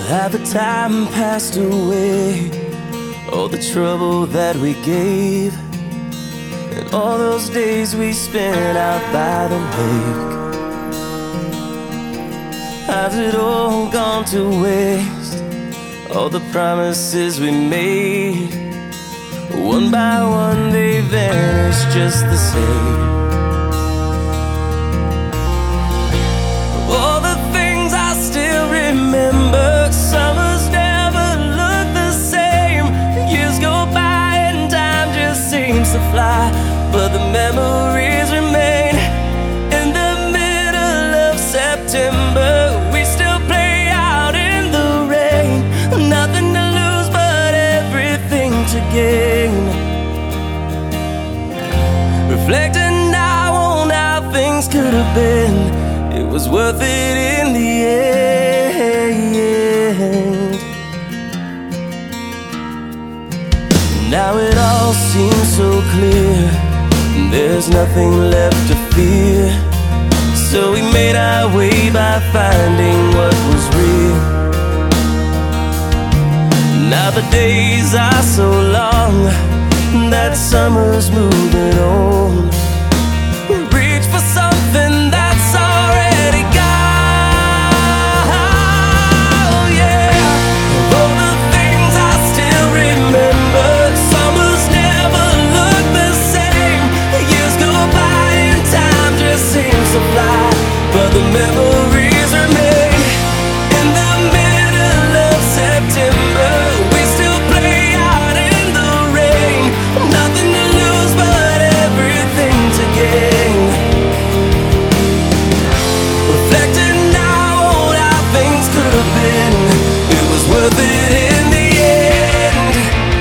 Had the time passed away, all the trouble that we gave, and all those days we spent out by the lake? Has it all gone to waste? All the promises we made, one by one they vanished just the same. All the things I still remember, summers never look the same. Years go by and time just seems to fly, but the memories remain. In the middle of September, we still play out in the rain. Nothing to lose but everything to gain. Reflecting now on how things could have been, it was worth it in the end. Now it all seems so clear, there's nothing left to fear. So we made our way by finding what was real. Now the days are so long, that summer's moving on. Reach for something that's already gone, yeah. All the things I still remember, summers never look the same. Years go by and time just seems to fly, but the memories remain. In the middle of September, we still play out in the rain. Nothing to lose but everything to gain. Reflecting now on how things could have been, it was worth it in the end.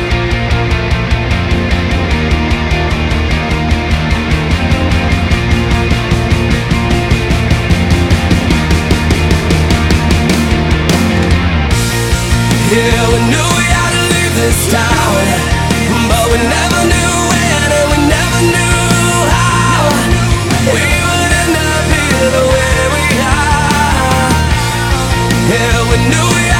Yeah, we knew we had to leave this town, but we never knew when and we never knew how we would end up here the way we are. Yeah, we knew we